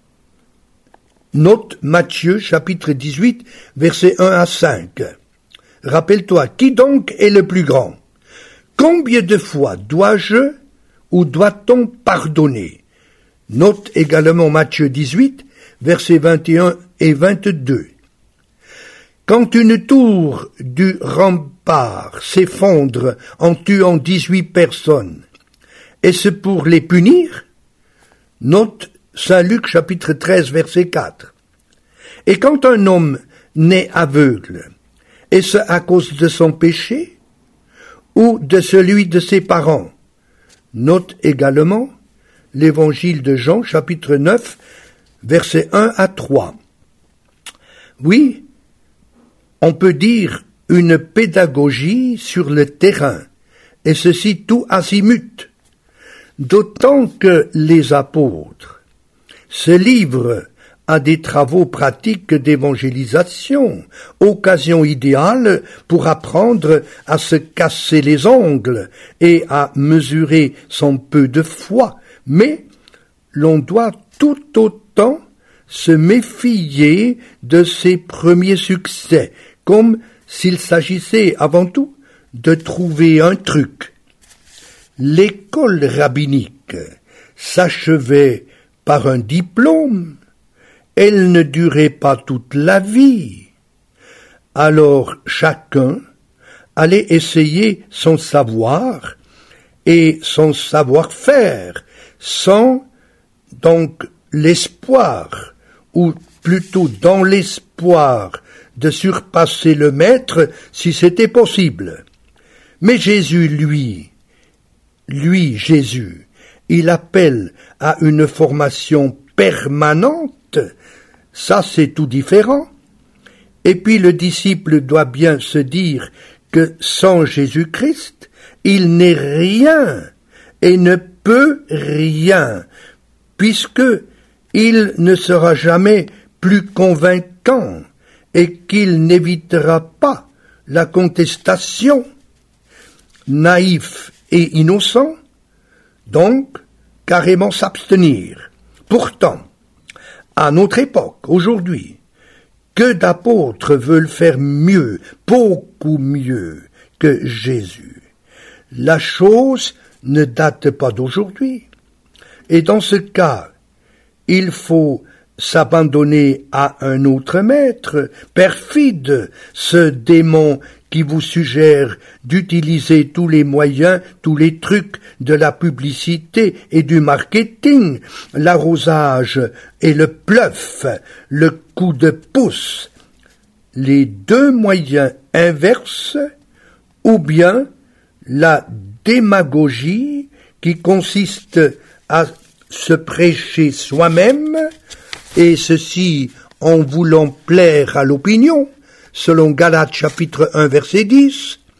Note Matthieu chapitre 18, versets 1 à 5. Rappelle-toi, qui donc est le plus grand? Combien de fois dois-je ou doit-on pardonner? Note également Matthieu 18, versets 21 et 22. Quand une tour du rempart s'effondre en tuant 18 personnes, est-ce pour les punir? Note Saint Luc chapitre 13 verset 4. Et quand un homme naît aveugle, est-ce à cause de son péché ou de celui de ses parents? Note également l'évangile de Jean chapitre 9 verset 1 à 3. Oui, on peut dire une pédagogie sur le terrain, et ceci tout azimut, d'autant que les apôtres se livrent à des travaux pratiques d'évangélisation, occasion idéale pour apprendre à se casser les ongles et à mesurer son peu de foi, mais l'on doit tout autant se méfier de ses premiers succès, comme s'il s'agissait avant tout de trouver un truc. L'école rabbinique s'achevait par un diplôme, elle ne durait pas toute la vie. Alors chacun allait essayer son savoir et son savoir-faire, sans donc l'espoir, ou plutôt dans l'espoir de surpasser le maître si c'était possible. Mais Jésus, lui, Jésus, il appelle à une formation permanente, ça c'est tout différent. Et puis le disciple doit bien se dire que sans Jésus-Christ, il n'est rien et ne peut rien, puisque il ne sera jamais plus convaincant et qu'il n'évitera pas la contestation. Naïf et innocent, donc carrément s'abstenir. Pourtant, à notre époque, aujourd'hui, que d'apôtres veulent faire mieux, beaucoup mieux que Jésus. La chose ne date pas d'aujourd'hui. Et dans ce cas, il faut s'abandonner à un autre maître, perfide, ce démon qui vous suggère d'utiliser tous les moyens, tous les trucs de la publicité et du marketing, l'arrosage et le bluff, le coup de pouce, les deux moyens inverses, ou bien la démagogie qui consiste à se prêcher soi-même, et ceci en voulant plaire à l'opinion, selon Galates chapitre 1 verset 10,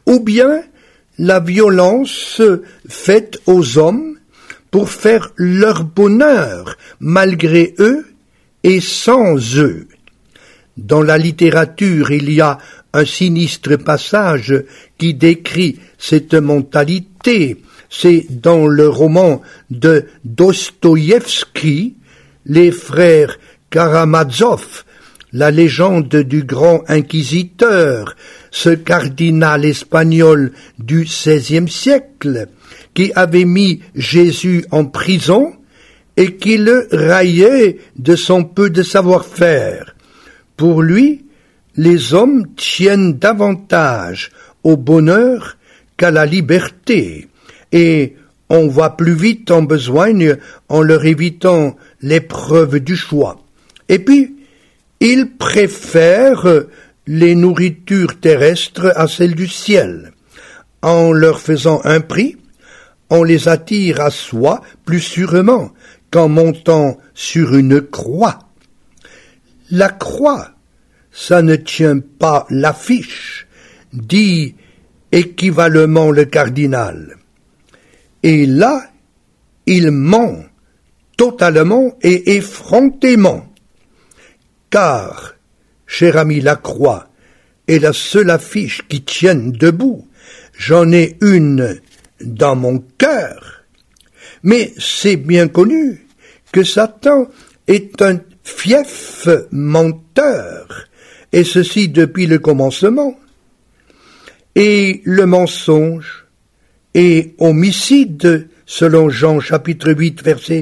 ou bien la violence faite aux hommes pour faire leur bonheur malgré eux et sans eux. Dans la littérature, il y a un sinistre passage qui décrit cette mentalité. C'est dans le roman de Dostoïevski, Les frères Karamazov, la légende du grand inquisiteur, ce cardinal espagnol du XVIe siècle, qui avait mis Jésus en prison et qui le raillait de son peu de savoir-faire. Pour lui, les hommes tiennent davantage au bonheur qu'à la liberté, et on va plus vite en besogne en leur évitant l'épreuve du choix. Et puis, ils préfèrent les nourritures terrestres à celles du ciel. En leur faisant un prix, on les attire à soi plus sûrement qu'en montant sur une croix. La croix, ça ne tient pas l'affiche, dit équivalemment le cardinal. Et là, il ment totalement et effrontément. Car, cher ami, la croix est la seule affiche qui tienne debout. J'en ai une dans mon cœur. Mais c'est bien connu que Satan est un fief menteur, et ceci depuis le commencement. Et le mensonge est homicide, selon Jean chapitre 8, verset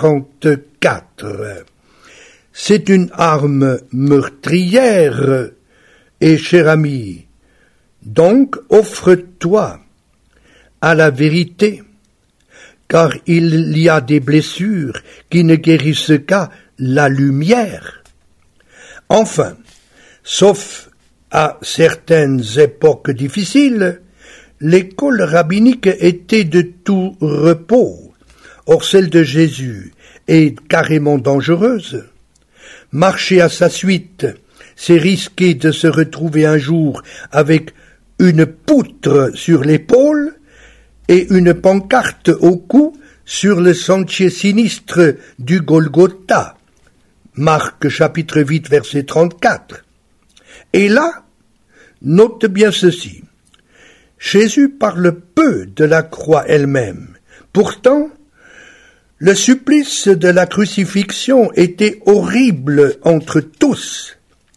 44. C'est une arme meurtrière, et cher ami, donc offre-toi à la vérité, car il y a des blessures qui ne guérissent qu'à la lumière. Enfin, sauf à certaines époques difficiles, l'école rabbinique était de tout repos. Or celle de Jésus est carrément dangereuse. Marcher à sa suite, c'est risquer de se retrouver un jour avec une poutre sur l'épaule et une pancarte au cou sur le sentier sinistre du Golgotha. Marc chapitre 8 verset 34. Et là, note bien ceci. Jésus parle peu de la croix elle-même. Pourtant, le supplice de la crucifixion était horrible entre tous.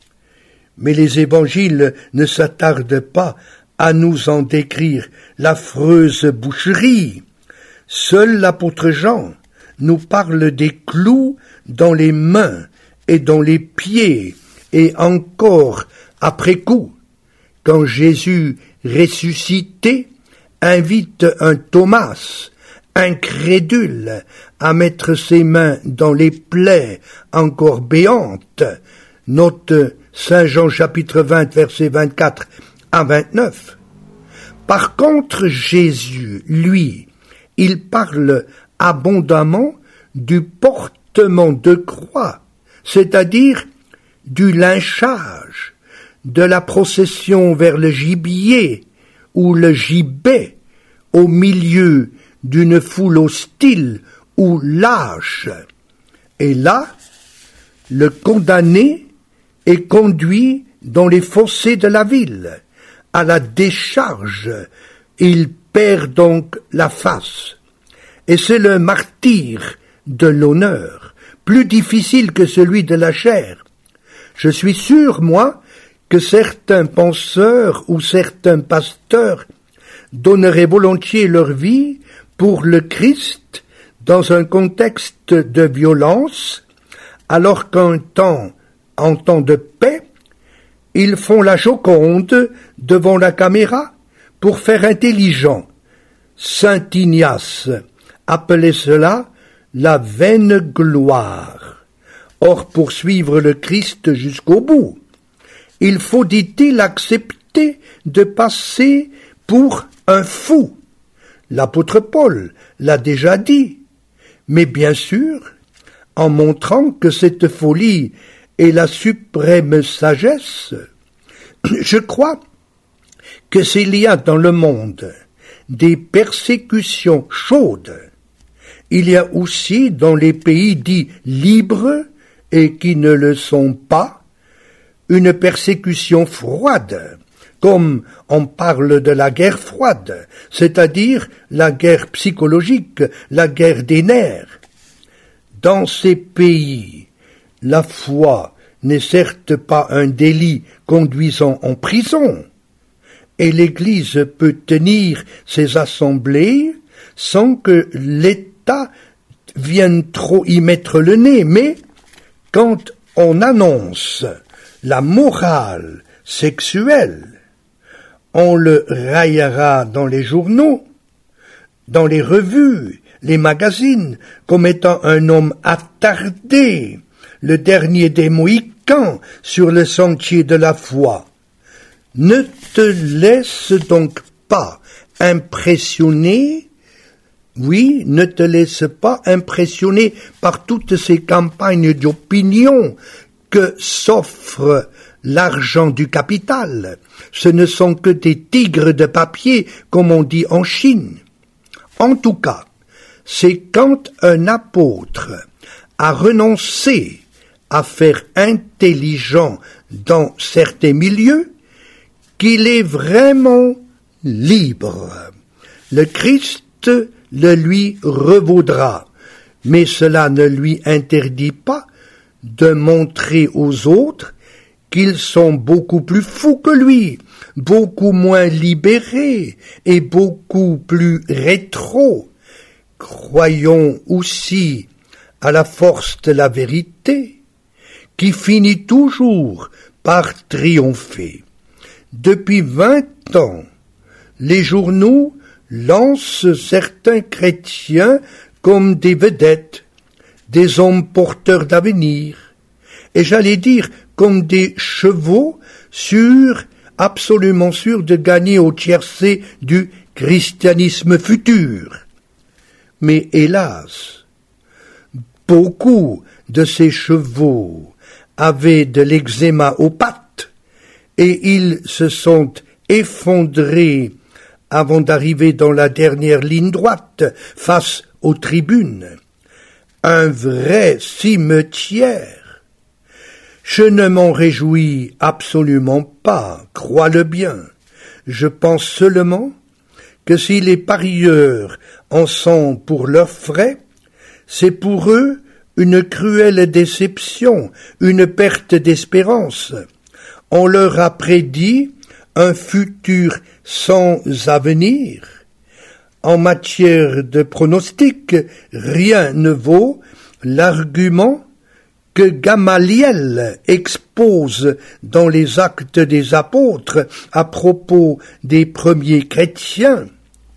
Mais les évangiles ne s'attardent pas à nous en décrire l'affreuse boucherie. Seul l'apôtre Jean nous parle des clous dans les mains et dans les pieds, et encore après coup, quand Jésus ressuscité invite un Thomas, incrédule, à mettre ses mains dans les plaies encore béantes. Note Saint Jean chapitre 20 versets 24 à 29. Par contre, Jésus, lui, il parle abondamment du portement de croix, c'est-à-dire du lynchage, de la procession vers le gibier ou le gibet au milieu d'une foule hostile ou lâche. Et là, le condamné est conduit dans les fossés de la ville, à la décharge. Il perd donc la face. Et c'est le martyre de l'honneur, plus difficile que celui de la chair. Je suis sûr, moi, que certains penseurs ou certains pasteurs donneraient volontiers leur vie pour le Christ dans un contexte de violence, alors en temps de paix, ils font la Joconde devant la caméra pour faire intelligent. Saint Ignace appelait cela la vaine gloire. Or, pour suivre le Christ jusqu'au bout, il faut, dit-il, accepter de passer pour un fou. L'apôtre Paul l'a déjà dit, mais bien sûr, en montrant que cette folie est la suprême sagesse. Je crois que s'il y a dans le monde des persécutions chaudes, il y a aussi dans les pays dits libres et qui ne le sont pas, une persécution froide, comme on parle de la guerre froide, c'est-à-dire la guerre psychologique, la guerre des nerfs. Dans ces pays, la foi n'est certes pas un délit conduisant en prison, et l'Église peut tenir ses assemblées sans que l'État vienne trop y mettre le nez, mais quand on annonce la morale sexuelle, on le raillera dans les journaux, dans les revues, les magazines, comme étant un homme attardé, le dernier des Mohicans sur le sentier de la foi. Ne te laisse donc pas impressionner, oui, ne te laisse pas impressionner par toutes ces campagnes d'opinion que s'offre l'argent du capital. Ce ne sont que des tigres de papier, comme on dit en Chine. En tout cas, c'est quand un apôtre a renoncé à faire intelligent dans certains milieux qu'il est vraiment libre. Le Christ le lui revaudra, mais cela ne lui interdit pas de montrer aux autres qu'ils sont beaucoup plus fous que lui, beaucoup moins libérés et beaucoup plus rétro. Croyons aussi à la force de la vérité, qui finit toujours par triompher. Depuis 20 ans, les journaux lancent certains chrétiens comme des vedettes, des hommes porteurs d'avenir, et j'allais dire comme des chevaux absolument sûrs de gagner au tiercé du christianisme futur. Mais hélas, beaucoup de ces chevaux avaient de l'eczéma aux pattes et ils se sont effondrés avant d'arriver dans la dernière ligne droite face aux tribunes. Un vrai cimetière. Je ne m'en réjouis absolument pas, crois-le bien. Je pense seulement que si les parieurs en sont pour leurs frais, c'est pour eux une cruelle déception, une perte d'espérance. On leur a prédit un futur sans avenir. En matière de pronostic, rien ne vaut l'argument que Gamaliel expose dans les Actes des Apôtres à propos des premiers chrétiens.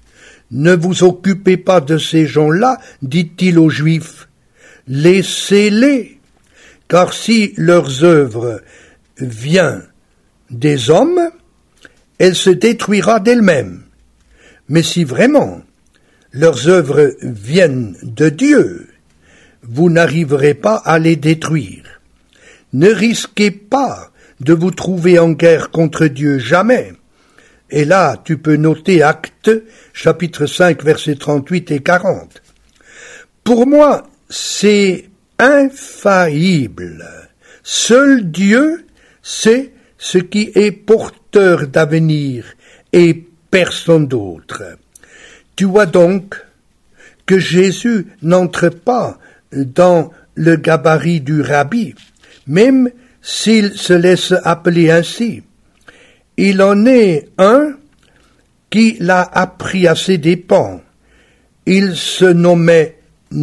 Ne vous occupez pas de ces gens-là, dit-il aux Juifs, laissez-les, car si leurs œuvres viennent des hommes, elle se détruira d'elle-même. Mais si vraiment leurs œuvres viennent de Dieu, vous n'arriverez pas à les détruire. Ne risquez pas de vous trouver en guerre contre Dieu, jamais. Et là, tu peux noter Actes, chapitre 5, versets 38 et 40. Pour moi, c'est infaillible. Seul Dieu sait ce qui est porteur d'avenir et personne d'autre. Tu vois donc que Jésus n'entre pas dans le gabarit du rabbi, même s'il se laisse appeler ainsi. Il en est un qui l'a appris à ses dépens. Il se nommait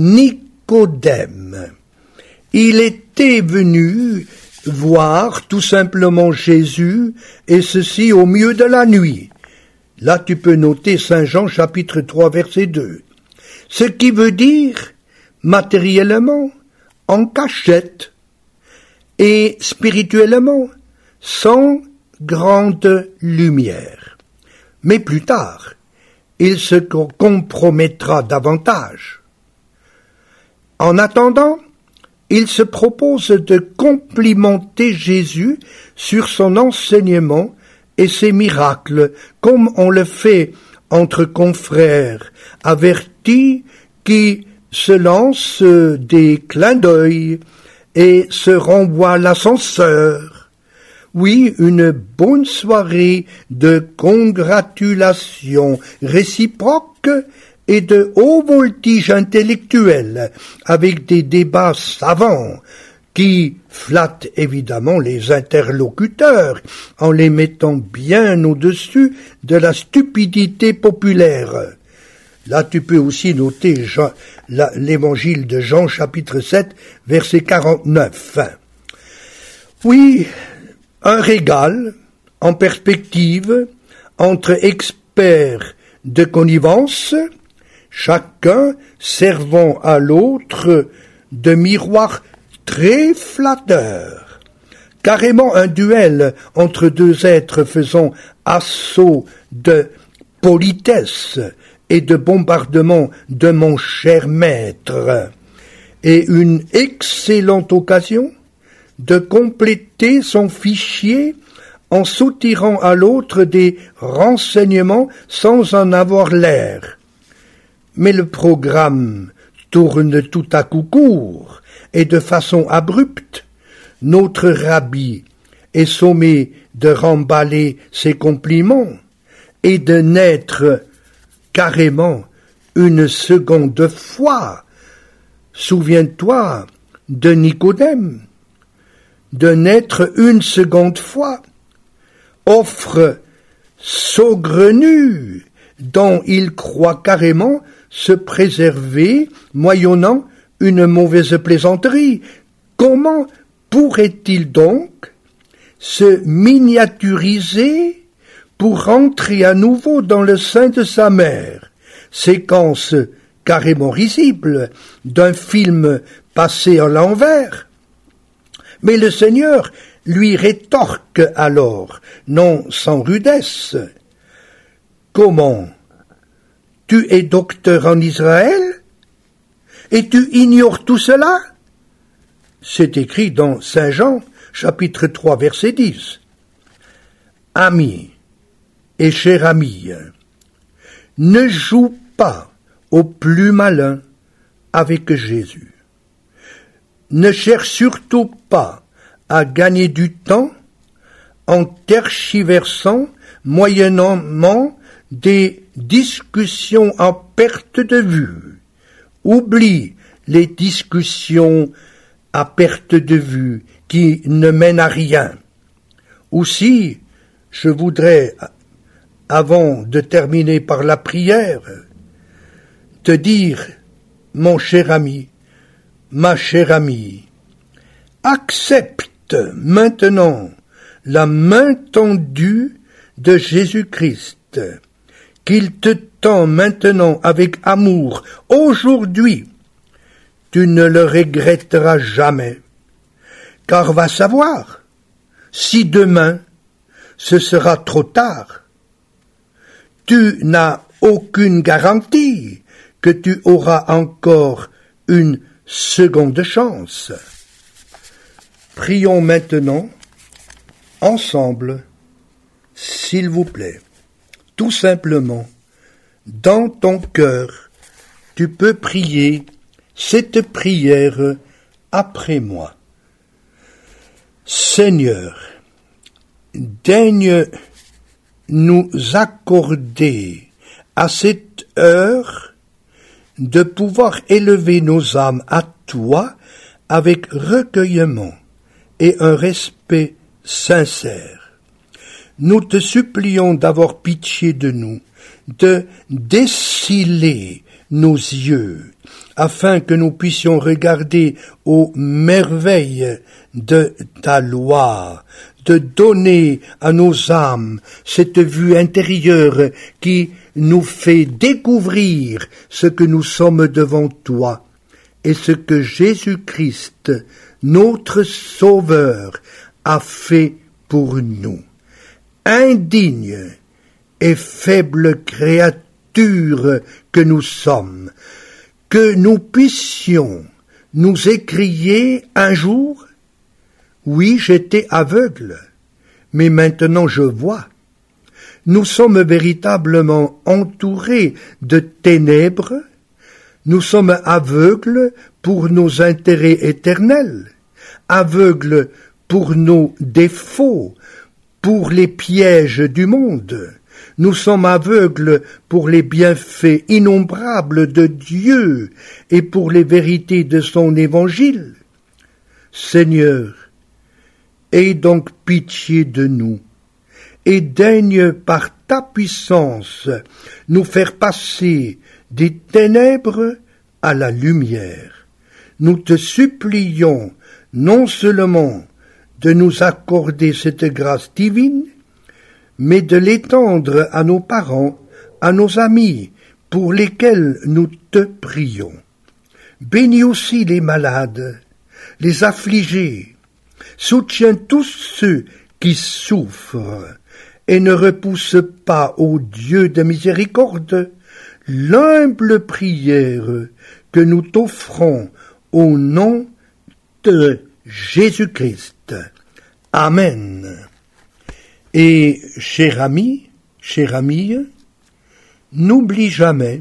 Nicodème. Il était venu voir tout simplement Jésus, et ceci au milieu de la nuit. Là tu peux noter Saint Jean chapitre 3 verset 2. Ce qui veut dire, matériellement, en cachette, et spirituellement, sans grande lumière. Mais plus tard, il se compromettra davantage. En attendant, il se propose de complimenter Jésus sur son enseignement et ses miracles, comme on le fait entre confrères, avertis qui se lancent des clins d'œil et se renvoient l'ascenseur. Oui, une bonne soirée de congratulations réciproques et de haut voltige intellectuel, avec des débats savants qui flattent évidemment les interlocuteurs en les mettant bien au-dessus de la stupidité populaire. Là, tu peux aussi noter l'évangile de Jean, chapitre 7, verset 49. Oui, un régal en perspective entre experts de connivence, chacun servant à l'autre de miroir très flatteur. Carrément un duel entre deux êtres faisant assaut de politesse et de bombardement de mon cher maître, et une excellente occasion de compléter son fichier en soutirant à l'autre des renseignements sans en avoir l'air. Mais le programme tourne tout à coup court, et de façon abrupte, notre rabbi est sommé de remballer ses compliments et de naître carrément une seconde fois. Souviens-toi de Nicodème, de naître une seconde fois, offre saugrenue dont il croit carrément se préserver moyennant une mauvaise plaisanterie. Comment pourrait-il donc se miniaturiser pour rentrer à nouveau dans le sein de sa mère? Séquence carrément risible d'un film passé à l'envers. Mais le Seigneur lui rétorque alors, non sans rudesse: comment? Tu es docteur en Israël? Et tu ignores tout cela? C'est écrit dans Saint Jean, chapitre 3, verset 10. Amis et cher ami, ne joue pas au plus malin avec Jésus. Ne cherche surtout pas à gagner du temps en tergiversant moyennement des discussions en perte de vue. Oublie les discussions à perte de vue qui ne mènent à rien. Aussi, je voudrais, avant de terminer par la prière, te dire, mon cher ami, ma chère amie, accepte maintenant la main tendue de Jésus-Christ, qu'il te tend maintenant avec amour. Aujourd'hui, tu ne le regretteras jamais, car va savoir si demain ce sera trop tard. Tu n'as aucune garantie que tu auras encore une seconde chance. Prions maintenant ensemble, s'il vous plaît. Tout simplement, dans ton cœur, tu peux prier cette prière après moi. Seigneur, daigne nous accorder à cette heure de pouvoir élever nos âmes à toi avec recueillement et un respect sincère. Nous te supplions d'avoir pitié de nous, de déceler nos yeux, afin que nous puissions regarder aux merveilles de ta loi, de donner à nos âmes cette vue intérieure qui nous fait découvrir ce que nous sommes devant toi et ce que Jésus-Christ, notre Sauveur, a fait pour nous. Indignes et faibles créatures que nous sommes, que nous puissions nous écrier un jour: oui, j'étais aveugle, mais maintenant je vois. nous sommes véritablement entourés de ténèbres, nous sommes aveugles pour nos intérêts éternels, aveugles pour nos défauts, pour les pièges du monde. Nous sommes aveugles pour les bienfaits innombrables de Dieu et pour les vérités de son évangile. Seigneur, aie donc pitié de nous et daigne par ta puissance nous faire passer des ténèbres à la lumière. Nous te supplions non seulement de nous accorder cette grâce divine, mais de l'étendre à nos parents, à nos amis, pour lesquels nous te prions. Bénis aussi les malades, les affligés, soutiens tous ceux qui souffrent, et ne repousse pas, ô Dieu de miséricorde, l'humble prière que nous t'offrons au nom de Jésus-Christ. Amen. Et, cher ami, chère amie, n'oublie jamais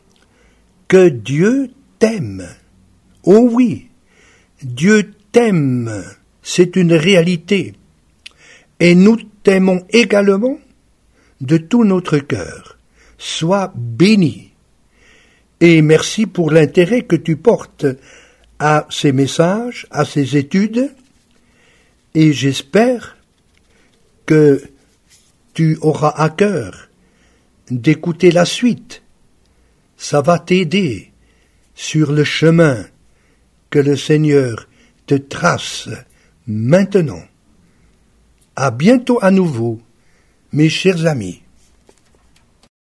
que Dieu t'aime. Oh oui, Dieu t'aime, c'est une réalité. Et nous t'aimons également de tout notre cœur. Sois béni. Et merci pour l'intérêt que tu portes à ces messages, à ces études, et j'espère que tu auras à cœur d'écouter la suite. Ça va t'aider sur le chemin que le Seigneur te trace maintenant. À bientôt à nouveau, mes chers amis.